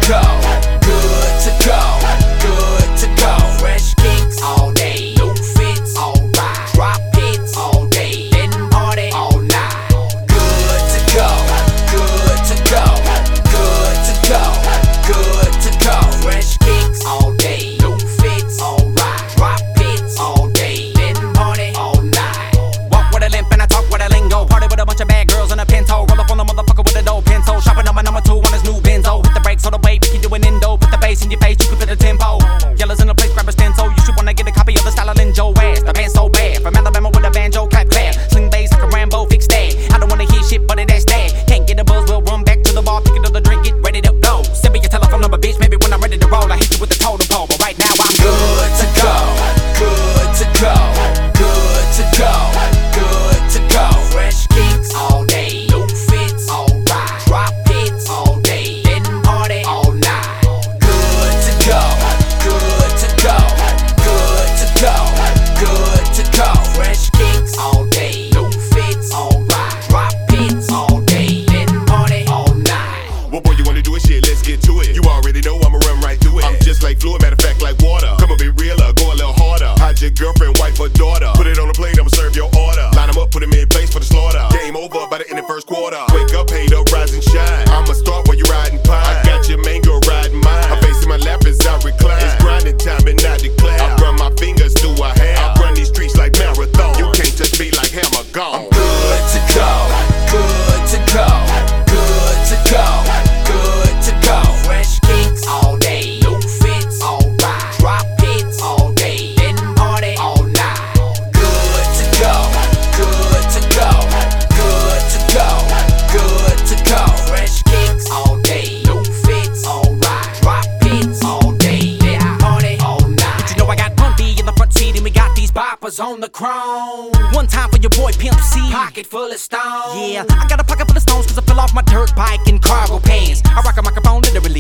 go, good to go, good to go. Fresh kicks all day, new fits alright, drop hits all day, then party all night. Good to go, good to go, good to go, good to go. Fresh kicks all day, new fits alright, drop hits all day, then party all night. Walk with a limp and I talk with a lingo. Party with a bunch of bad girls in a pinto. Roll up on the motherfucker with a dope pencil. Shopping on my number 2 on his new Benzo. Hit the brakes on the way, we can do an endo. Put the bass in your face, you can feel the tempo. Yellows in the place, grab a stencil. You should wanna get a copy of the style of Lin Joe ass. The band's so bad, from Alabama with a banjo, clap clap. Sling bass like a Rambo, fix that. I don't wanna hear shit, but that's that. Can't get a buzz, we'll run back to the bar, pick another drink, get ready to go. Send me your telephone number, bitch, maybe when I'm ready to roll, I hit you with the totem pole. But right now I'm good to go, good to go, good to go, good to go. Fresh kicks all day, new fits alright, drop hits all day, then party all night. Good to go, good to go, good to go, good to go. Fresh kicks all day, new fits alright, drop hits all day, then party all night. What boy you wanna do is shit, let's get to it. You already know I'ma run right through it. I'm just like fluid, matter of fact like water. Come a bit realer, go a little harder. Hide your girlfriend, wife or daughter. Put it on a plate, I'ma serve your order. Line them up, put them in place for the slaughter. Game over by the end of first quarter. Wake up, hate up, rise and shine. I'ma start while you riding pine. I got your main girl riding mine. Her face in my lap as I recline. It's grinding time and I declare. I run my fingers through her hair. I run these streets like marathon. You can't touch me like hammer gone. Good to go, good to go, good to go, good to go. Fresh kicks all day, new fits alright, drop hits all day, then party all night. Good to go, good to go, good to go, good to go. Fresh kicks all day, new fits alright, drop hits all day, then party all night. But you know I got Bumpy in the front seat and we got these boppers on the chrome. One time for your boy Pimp C, Pocket full of stones. yeah, I got a pocket full of stones cause I fell off my dirt bike in cargo pants. I rock a microphone literally